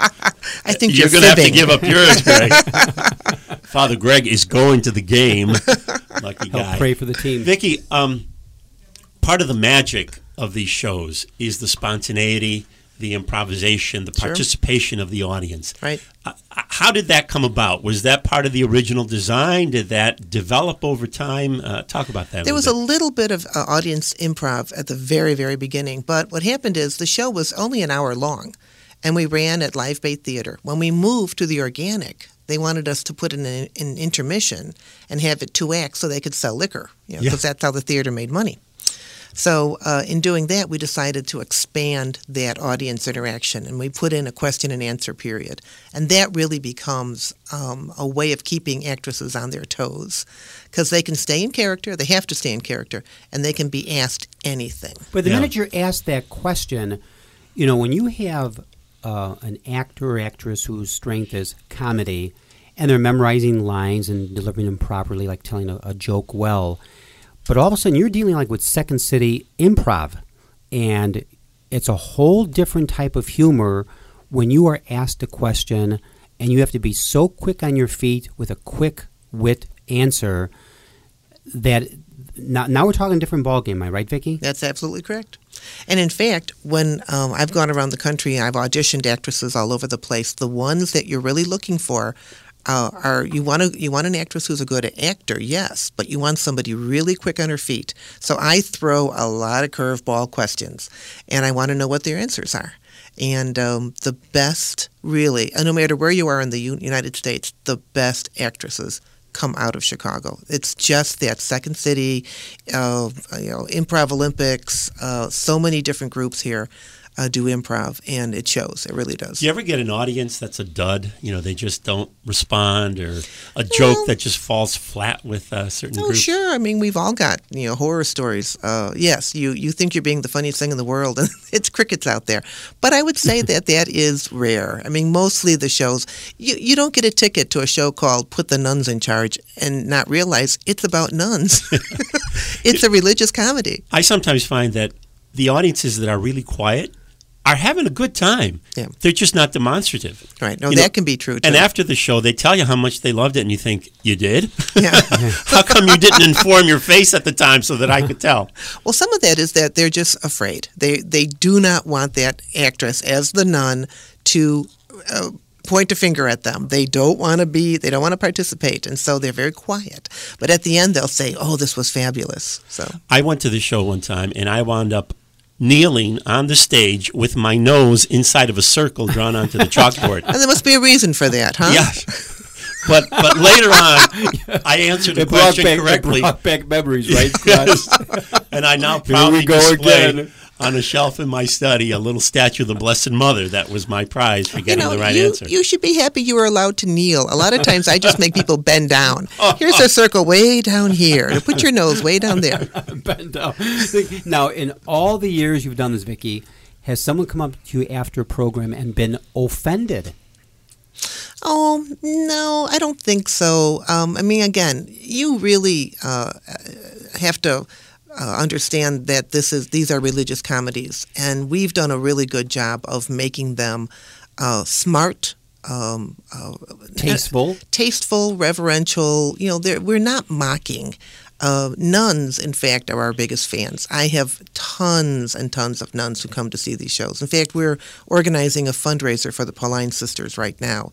I think you're going to have to fibbing. give up yours, Greg. Father Greg is going to the game. Lucky guy. Help pray for the team. Vicki, part of the magic of these shows is the spontaneity, the improvisation, the participation of the audience. Right. How did that come about? Was that part of the original design? Did that develop over time? Talk about that. There was a little bit of audience improv at the very, very beginning, but what happened is the show was only an hour long, and we ran at Live Bait Theater. When we moved to the organic, they wanted us to put in an intermission and have it 2 acts so they could sell liquor, because that's how the theater made money. So in doing that, we decided to expand that audience interaction, and we put in a question and answer period. And that really becomes a way of keeping actresses on their toes, because they can stay in character, they have to stay in character, and they can be asked anything. But the minute you're asked that question, when you have an actor or actress whose strength is comedy, and they're memorizing lines and delivering them properly, like telling a joke well, but all of a sudden, you're dealing with Second City improv, and it's a whole different type of humor when you are asked a question, and you have to be so quick on your feet with a quick wit answer that now we're talking a different ballgame. Am I right, Vicki? That's absolutely correct. And in fact, when I've gone around the country and I've auditioned actresses all over the place, the ones that you're really looking for are you want an actress who's a good actor, yes, but you want somebody really quick on her feet. So I throw a lot of curveball questions, and I want to know what their answers are. And the best, really, no matter where you are in the United States, the best actresses come out of Chicago. It's just that Second City, Improv Olympics, so many different groups here do improv, and it shows. It really does. Do you ever get an audience that's a dud? They just don't respond, or a joke that just falls flat with certain groups? Sure. I mean, we've all got horror stories. Yes, you think you're being the funniest thing in the world, and it's crickets out there. But I would say that is rare. I mean, mostly the shows, you don't get a ticket to a show called Put the Nuns in Charge and not realize it's about nuns. It's a religious comedy. I sometimes find that the audiences that are really quiet are having a good time. Yeah. They're just not demonstrative. Right. No, that can be true, too. And after the show, they tell you how much they loved it, and you think, you did? Yeah. How come you didn't inform your face at the time so that I could tell? Well, some of that is that they're just afraid. They do not want that actress as the nun to point a finger at them. They don't want to participate, and so they're very quiet. But at the end, they'll say, oh, this was fabulous. So I went to the show one time, and I wound up kneeling on the stage with my nose inside of a circle drawn onto the chalkboard. And there must be a reason for that, huh? Yes. But later on, I answered the question correctly. It brought back memories, right? Yes. And I now proudly display on a shelf in my study a little statue of the Blessed Mother. That was my prize for getting the right answer. You should be happy you were allowed to kneel. A lot of times I just make people bend down. Here's a circle way down here. Put your nose way down there. Bend down. Now, in all the years you've done this, Vicki, has someone come up to you after a program and been offended? Oh, no, I don't think so. I mean, again, you really have to understand that these are religious comedies, and we've done a really good job of making them smart, tasteful, reverential. We're not mocking. Nuns, in fact, are our biggest fans. I have tons and tons of nuns who come to see these shows. In fact, we're organizing a fundraiser for the Pauline Sisters right now.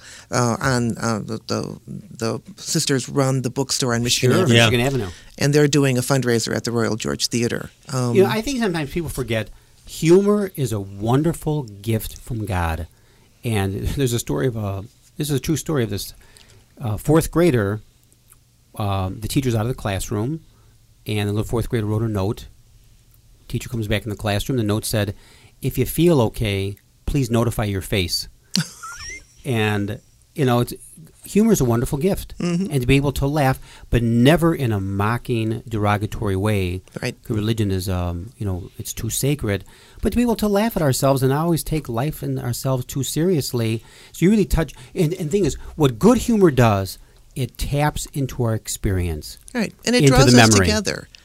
The sisters run the bookstore on Michigan Avenue. Michigan Avenue. And they're doing a fundraiser at the Royal George Theater. I think sometimes people forget humor is a wonderful gift from God. And there's a story this is a true story of this fourth grader. The teacher's out of the classroom, and the little fourth grader wrote a note. Teacher comes back in the classroom. The note said, "If you feel okay, please notify your face." And, humor is a wonderful gift. Mm-hmm. And to be able to laugh, but never in a mocking, derogatory way. Right. Religion is, it's too sacred. But to be able to laugh at ourselves and not always take life and ourselves too seriously. So you really touch, and the thing is, what good humor does, it taps into our experience. Right, and it draws us together.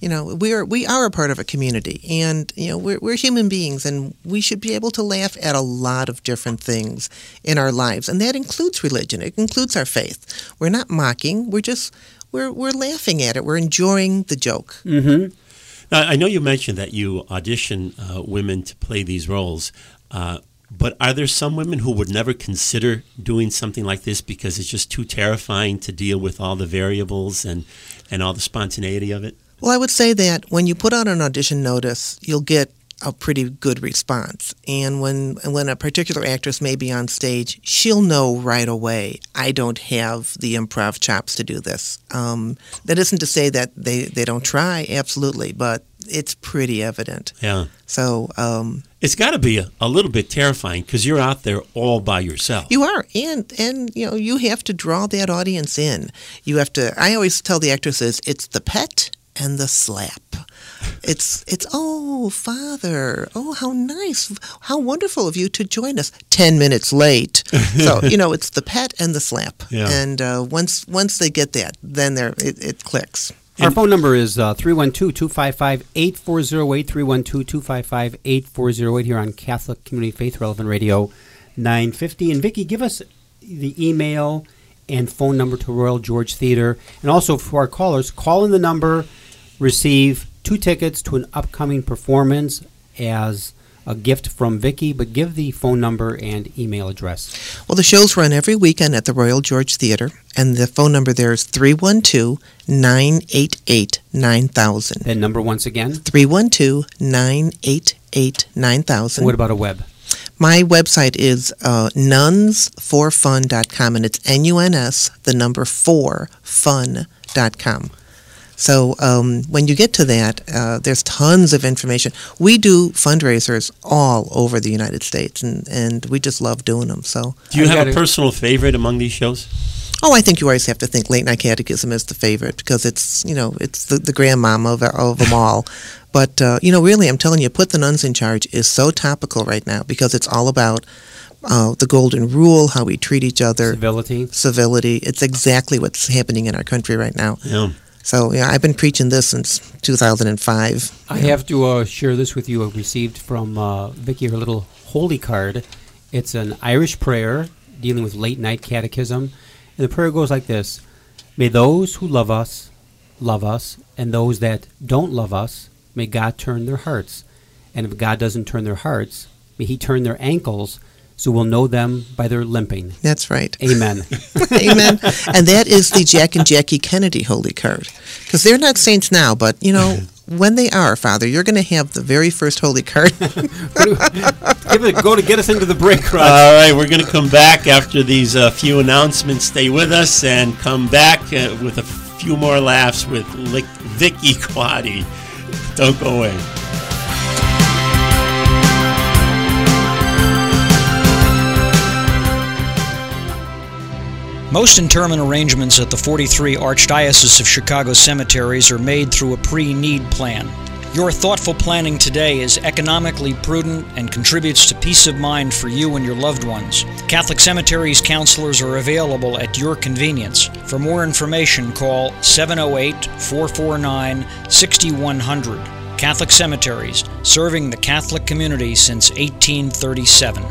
we are a part of a community, and we're human beings, and we should be able to laugh at a lot of different things in our lives, and that includes religion. It includes our faith. We're not mocking. We're laughing at it. We're enjoying the joke. Mm-hmm. Now, I know you mentioned that you audition women to play these roles. But are there some women who would never consider doing something like this because it's just too terrifying to deal with all the variables and all the spontaneity of it? Well, I would say that when you put out an audition notice, you'll get a pretty good response. And when a particular actress may be on stage, she'll know right away, I don't have the improv chops to do this. That isn't to say that they don't try, absolutely, but it's pretty evident. Yeah. So it's got to be a little bit terrifying because you're out there all by yourself. You are, and you have to draw that audience in. You have to. I always tell the actresses, it's the pet and the slap. It's oh, Father, oh, how nice, how wonderful of you to join us 10 minutes late. So it's the pet and the slap. Yeah. And once they get that, then it clicks. Our phone number is 312-255-8408, 312-255-8408 here on Catholic Community Faith Relevant Radio 950. And Vicki, give us the email and phone number to Royal George Theater. And also for our callers, call in the number, receive 2 tickets to an upcoming performance as a gift from Vicki, but give the phone number and email address. Well, the shows run every weekend at the Royal George Theater, and the phone number there is 312-988-9000. That number once again? 312-988-9000. What about a web? My website is nuns4fun.com, and it's NUNS, the number 4, fun.com. So when you get to that, there's tons of information. We do fundraisers all over the United States, and we just love doing them. So, do you have a personal favorite among these shows? Oh, I think you always have to think Late Night Catechism is the favorite because it's the grandmama of them all. But really, I'm telling you, Put the Nuns in Charge is so topical right now because it's all about the golden rule, how we treat each other, civility. It's exactly what's happening in our country right now. Yeah. So, I've been preaching this since 2005. I have to share this with you. I received from Vicki her little holy card. It's an Irish prayer dealing with late night catechism. And the prayer goes like this: May those who love us, and those that don't love us, may God turn their hearts. And if God doesn't turn their hearts, may He turn their ankles, so we'll know them by their limping. That's right. Amen. Amen. And that is the Jack and Jackie Kennedy holy card. Because they're not saints now, but, when they are, Father, you're going to have the very first holy card. Go to get us into the break, Russ. All right, we're going to come back after these few announcements. Stay with us and come back with a few more laughs with Vicki Quade. Don't go away. Most interment arrangements at the 43 Archdiocese of Chicago cemeteries are made through a pre-need plan. Your thoughtful planning today is economically prudent and contributes to peace of mind for you and your loved ones. Catholic Cemeteries counselors are available at your convenience. For more information, call 708-449-6100. Catholic Cemeteries, serving the Catholic community since 1837.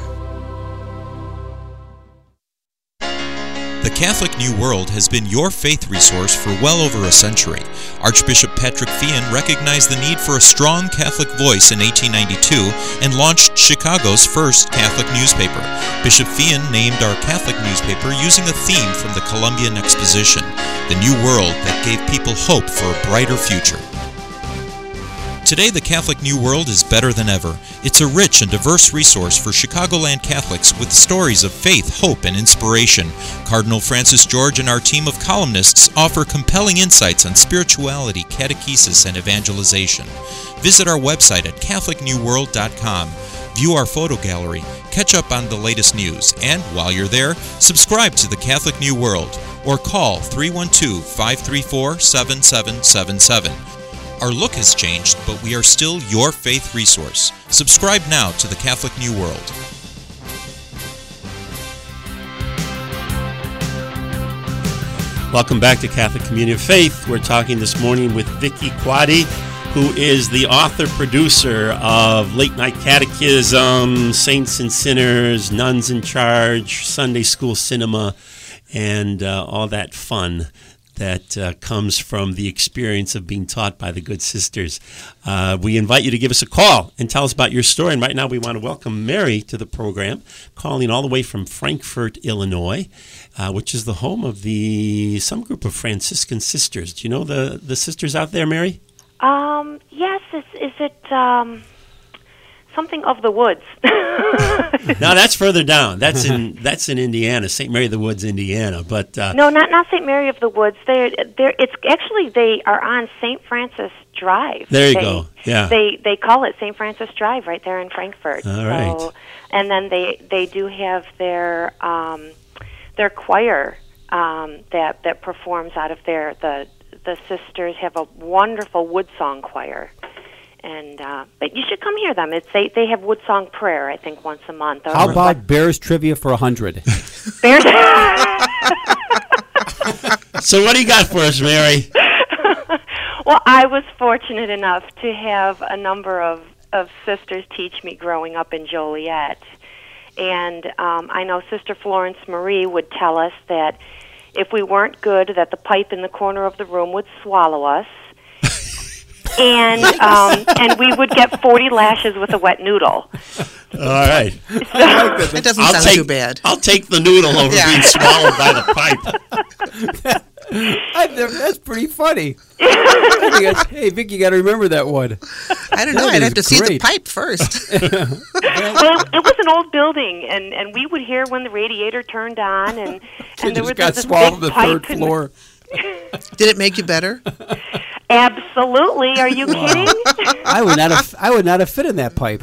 The Catholic New World has been your faith resource for well over a century. Archbishop Patrick Feehan recognized the need for a strong Catholic voice in 1892 and launched Chicago's first Catholic newspaper. Bishop Feehan named our Catholic newspaper using a theme from the Columbian Exposition, the New World that gave people hope for a brighter future. Today, the Catholic New World is better than ever. It's a rich and diverse resource for Chicagoland Catholics with stories of faith, hope, and inspiration. Cardinal Francis George and our team of columnists offer compelling insights on spirituality, catechesis, and evangelization. Visit our website at CatholicNewWorld.com. View our photo gallery, catch up on the latest news, and while you're there, subscribe to the Catholic New World or call 312-534-7777. Our look has changed, but we are still your faith resource. Subscribe now to the Catholic New World. Welcome back to Catholic Community of Faith. We're talking this morning with Vicki Quade, who is the author-producer of Late Night Catechism, Saints and Sinners, Nuns in Charge, Sunday School Cinema, and all that fun that comes from the experience of being taught by the good sisters. We invite you to give us a call and tell us about your story. And right now we want to welcome Mary to the program, calling all the way from Frankfort, Illinois, which is the home of some group of Franciscan sisters. Do you know the sisters out there, Mary? Yes. Is it something of the Woods? No, that's further down. That's in Indiana, St. Mary of the Woods, Indiana. But no, not St. Mary of the Woods. They are on St. Francis Drive. There you go. Yeah. They call it St. Francis Drive right there in Frankfort. All right. So, and then they do have their choir that performs out of there. The sisters have a wonderful wood song choir. And but you should come hear them. They have wood song prayer, I think, once a month. How about Bears trivia for 100? Bears. So what do you got for us, Mary? Well, I was fortunate enough to have a number of sisters teach me growing up in Joliet. And I know Sister Florence Marie would tell us that if we weren't good, that the pipe in the corner of the room would swallow us. And we would get 40 lashes with a wet noodle. All right. That doesn't sound too bad. I'll take the noodle over being swallowed by the pipe. That's pretty funny. Hey, Vic, you got to remember that one. I don't know. I'd have to see the pipe first. Well, it was an old building, and we would hear when the radiator turned on, and there was this swallowed big the pipe. third floor. Did it make you better? Absolutely. Are you kidding? I would not have fit in that pipe.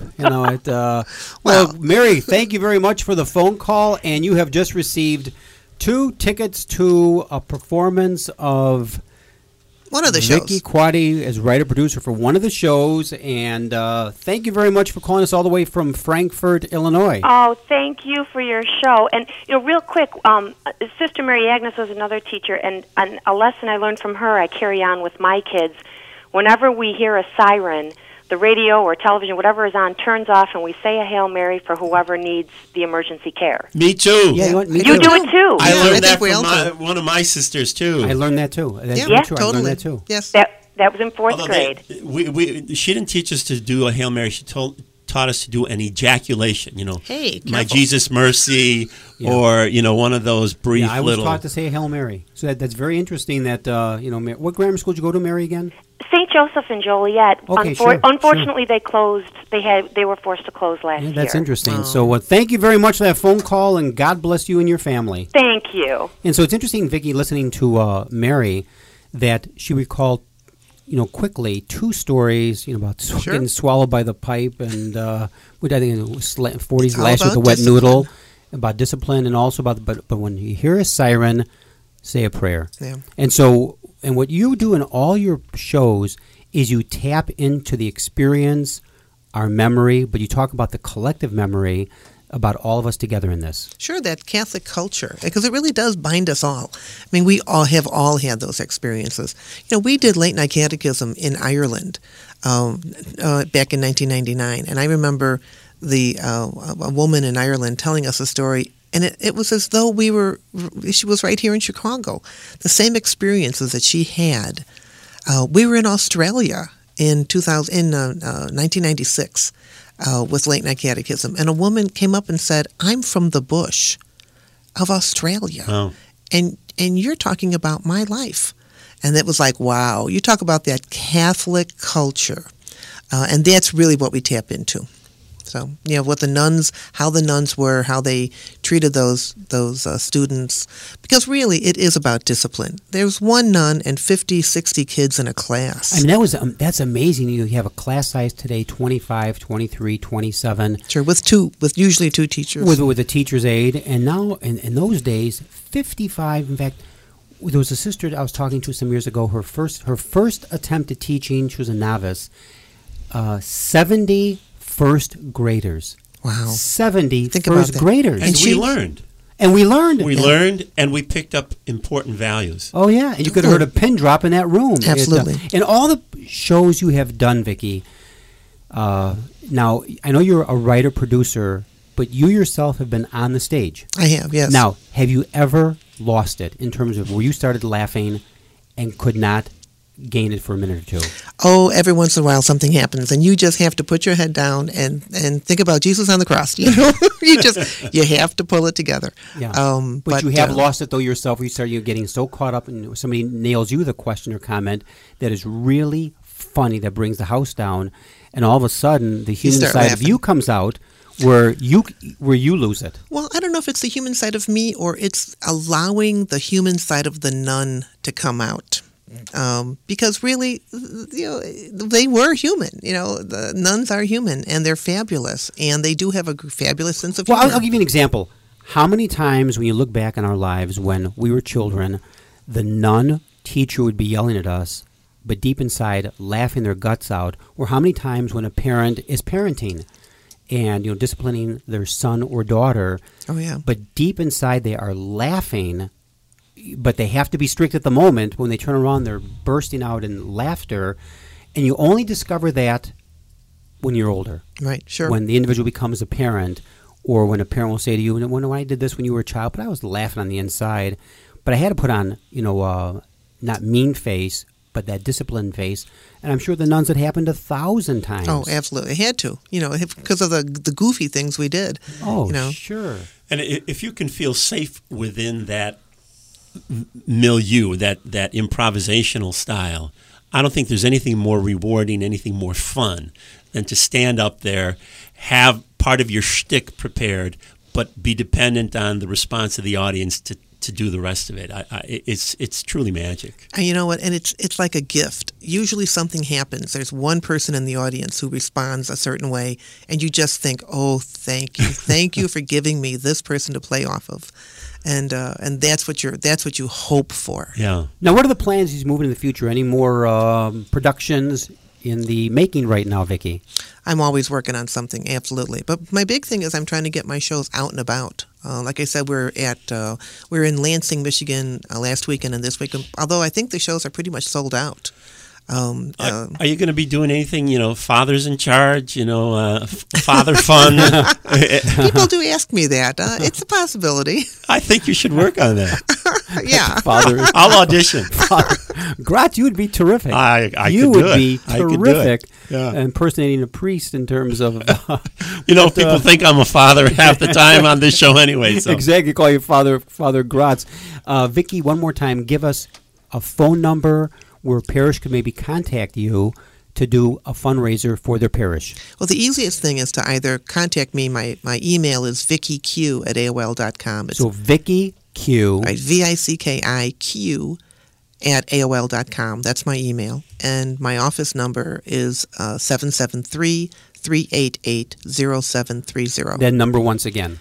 Well, Mary, thank you very much for the phone call, and you have just received 2 tickets to a performance of one of the shows. Vicki Quade as writer-producer for one of the shows, and thank you very much for calling us all the way from Frankfort, Illinois. Oh, thank you for your show. And, real quick, Sister Mary Agnes was another teacher, and a lesson I learned from her I carry on with my kids. Whenever we hear a siren, the radio or television, whatever is on, turns off, and we say a Hail Mary for whoever needs the emergency care. Me too. Yeah, you do it too. I learned that from one of my sisters too. I learned that too. Yeah, totally. I learned that too. Yes. That was in 4th grade. She didn't teach us to do a Hail Mary. She taught us to do an ejaculation. Hey, my Jesus mercy, or one of those brief I was little. taught to say Hail Mary. So that's very interesting. That what grammar school did you go to, Mary, again? St. Joseph in Joliet. Okay, Unfortunately, they closed. They were forced to close last year. That's interesting. So thank you very much for that phone call, and God bless you and your family. Thank you. And so it's interesting, Vicki, listening to Mary, that she recalled, quickly 2 stories, about getting swallowed by the pipe, and what I think it was 40s lashed with a wet noodle, about discipline, and also about but when you hear a siren, say a prayer. Yeah. And what you do in all your shows is you tap into the experience, our memory, but you talk about the collective memory about all of us together in this. Sure, that Catholic culture, because it really does bind us all. I mean, we all have had those experiences. We did Late Night Catechism in Ireland back in 1999, and I remember a woman in Ireland telling us a story. And it was as though she was right here in Chicago. The same experiences that she had. We were in Australia in 1996 with Late Night Catechism. And a woman came up and said, I'm from the bush of Australia. Oh. And you're talking about my life. And it was like, wow, you talk about that Catholic culture. And that's really what we tap into. So, what the nuns, how the nuns were, how they treated those students. Because really, it is about discipline. There's one nun and 50, 60 kids in a class. I mean, that's amazing. You have a class size today, 25, 23, 27. Sure, with usually 2 teachers. With a teacher's aide. And now, in those days, 55. In fact, there was a sister I was talking to some years ago. Her first attempt at teaching, she was a novice, 70 first graders. Wow. 70 Think first about that. graders. And we learned. And we learned. We learned, and we picked up important values. Oh, yeah. And you could have heard a pin drop in that room. Absolutely. And all the shows you have done, Vicki, now, I know you're a writer, producer, but you yourself have been on the stage. I have, yes. Now, have you ever lost it in terms of where you started laughing and could not gain it for a minute or two? Oh, every once in a while something happens, and you just have to put your head down and think about Jesus on the cross. You know, you have to pull it together. Yeah. But you have lost it though yourself. You start getting so caught up, and somebody nails you with a question or comment that is really funny, that brings the house down, and all of a sudden the human side of you comes out. Where you lose it. Well, I don't know if it's the human side of me or it's allowing the human side of the nun to come out. Because really, they were human. The nuns are human, and they're fabulous, and they do have a fabulous sense of humor. Well, I'll give you an example. How many times when you look back on our lives when we were children, the nun teacher would be yelling at us, but deep inside laughing their guts out, or how many times when a parent is parenting and disciplining their son or daughter. Oh, yeah. But deep inside they are laughing, but they have to be strict at the moment. When they turn around, they're bursting out in laughter, and you only discover that when you're older. Right, sure. When the individual becomes a parent, or when a parent will say to you, when I did this when you were a child, but I was laughing on the inside. But I had to put on, not mean face, but that disciplined face. And I'm sure the nuns had happened 1,000 times. Oh, absolutely. It had to, because of the goofy things we did. Oh, sure. And if you can feel safe within that milieu, that improvisational style, I don't think there's anything more rewarding, anything more fun than to stand up there, have part of your shtick prepared, but be dependent on the response of the audience to do the rest of it. It's truly magic. And you know what? And it's like a gift. Usually something happens. There's one person in the audience who responds a certain way, and you just think, "Oh, thank you, thank you for giving me this person to play off of," and that's what you hope for. Yeah. Now, what are the plans as you move into the future? Any more productions in the making right now, Vicki? I'm always working on something, absolutely. But my big thing is I'm trying to get my shows out and about. Like I said, we're in Lansing, Michigan last weekend and this weekend. Although I think the shows are pretty much sold out. Are you going to be doing anything? Fathers in charge. Father fun. People do ask me that. It's a possibility. I think you should work on that. Yeah. Father, I'll audition. Gratz, you would be terrific. You would be terrific. Yeah. Impersonating a priest in terms of. People think I'm a father half the time on this show anyway. So. Exactly, call you Father Gratz. Vicki, one more time, give us a phone number where parish could maybe contact you to do a fundraiser for their parish. Well, the easiest thing is to either contact me. My email is vickiq@aol.com. So Vicki Q. Right, VICKIQ @AOL.com. That's my email. And my office number is 773-388-0730. That number once again.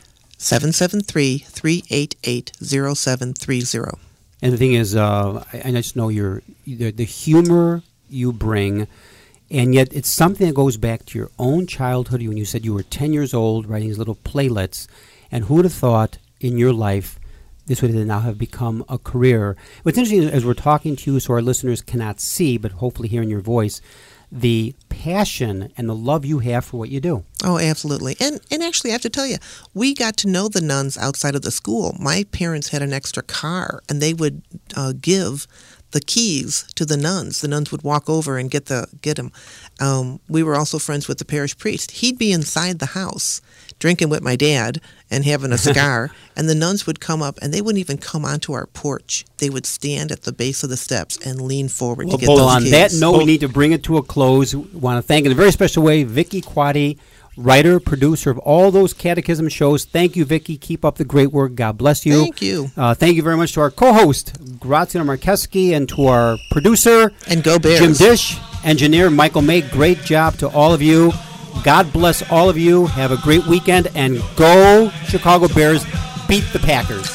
773-388-0730. And the thing is, I just know the humor you bring, and yet it's something that goes back to your own childhood when you said you were 10 years old writing these little playlets. And who would have thought in your life this would now have become a career? What's interesting as we're talking to you, so our listeners cannot see, but hopefully hearing your voice, the passion and the love you have for what you do. Oh, absolutely. And actually, I have to tell you, we got to know the nuns outside of the school. My parents had an extra car, and they would give the keys to the nuns. The nuns would walk over and get them. We were also friends with the parish priest. He'd be inside the house drinking with my dad and having a cigar, and the nuns would come up, and they wouldn't even come onto our porch. They would stand at the base of the steps and lean forward to get those keys. On that note, we need to bring it to a close. We want to thank in a very special way Vicki Quade, writer, producer of all those catechism shows. Thank you, Vicki. Keep up the great work. God bless you. Thank you. Thank you very much to our co-host, Graziano Marcheski, and to our producer, and Go Bears, Jim Dish, engineer Michael May. Great job to all of you. God bless all of you. Have a great weekend, and go Chicago Bears. Beat the Packers.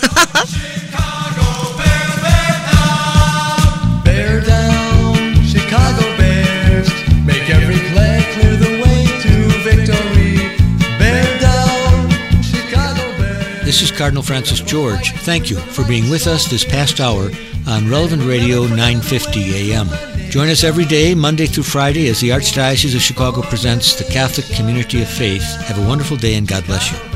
Bear down, Chicago Bears. Make every play clear the way to victory. Bear down, Chicago Bears. This is Cardinal Francis George. Thank you for being with us this past hour on Relevant Radio 950 AM. Join us every day, Monday through Friday, as the Archdiocese of Chicago presents the Catholic Community of Faith. Have a wonderful day and God bless you.